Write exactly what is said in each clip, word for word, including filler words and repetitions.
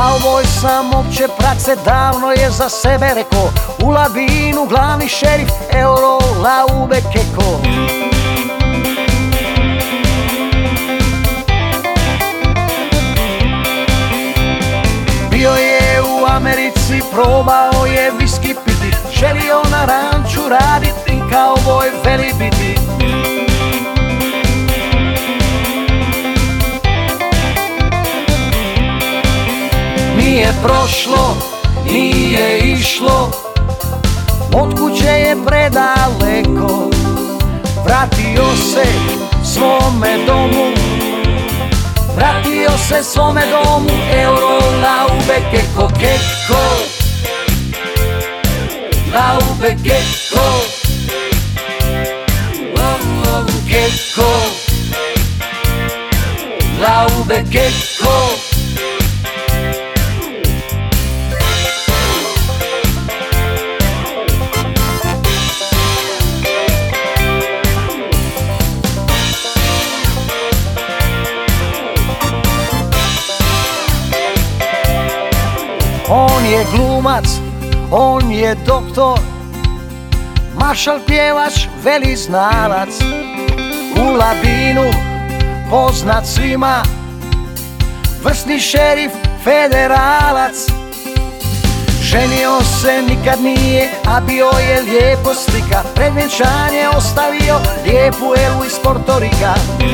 Kauboj sam opće prakse, davno je za sebe reko. U Labinu glavni šerif, euro, laube, keko. Bio je u Americi, probao je viski piti, želio na ranču radit i kauboj veli biti. Nije prošlo, nije išlo, od kuće je predaleko. Vratio se svome domu, vratio se svome domu, euro, laube, keko, keko. Laube, keko, keko, laube, keko. On je glumac, on je doktor, maršal, pjevač, veli znalac. U Labinu poznat svima, vrsni šerif, federalac. Ženio se nikad nije, a bio je lijepo slika. Pred vjenčanje ostavio lijepu Elu iz Portorika.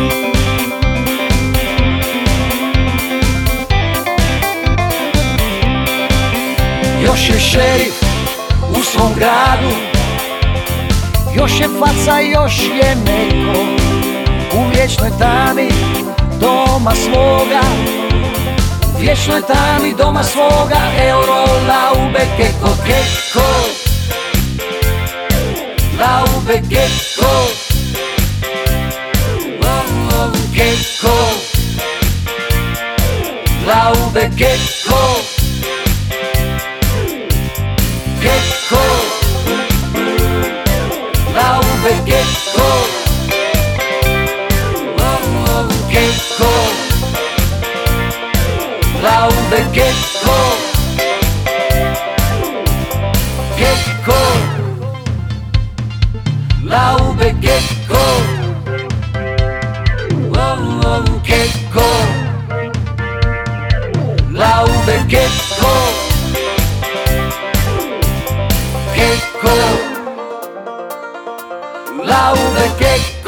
Još je šerif u svom gradu, još je faca, još je neko. U vječnoj tami doma svoga, u vječnoj tami doma svoga, euro, laube, keko, keko. Laube, keko, keko. Laube, keko. Keko, laube, keko, keko, laube, keko, keko, laube, keko, keko, laube, keko. Keko, laube, keko.